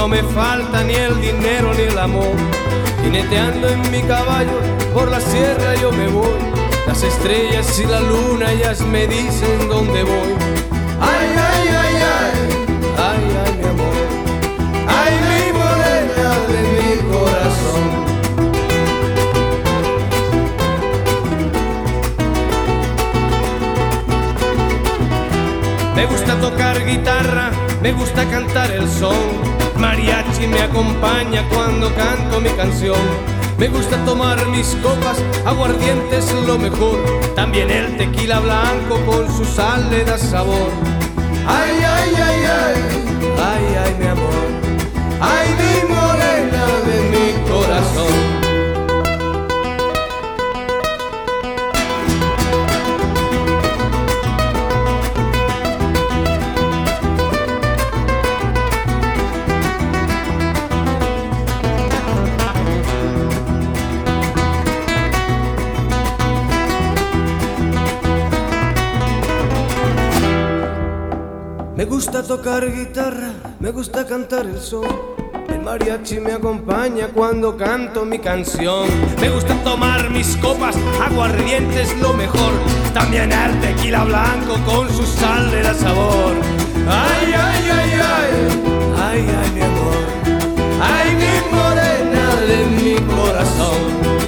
no me falta ni el dinero ni el amor. Jineteando en mi caballo por la sierra yo me voy. Las estrellas y la luna ellas me dicen dónde voy. Ay, ay, ay, ay, ay, ay, mi amor. Ay, mi morena de mi corazón. Me gusta tocar guitarra, me gusta cantar el son. Mariachi me acompaña cuando canto mi canción. Me gusta tomar mis copas, aguardiente es lo mejor. También el tequila blanco con su sal le da sabor. Ay, ay, ay, ay, ay, ay, mi amor. Ay, mi morena de mi corazón. Me gusta tocar guitarra, me gusta cantar el son. El mariachi me acompaña cuando canto mi canción. Me gusta tomar mis copas, aguardiente es lo mejor. También el tequila blanco con su sal le da sabor. Ay, ay, ay, ay, ay, ay, mi amor. Ay, mi morena de mi corazón.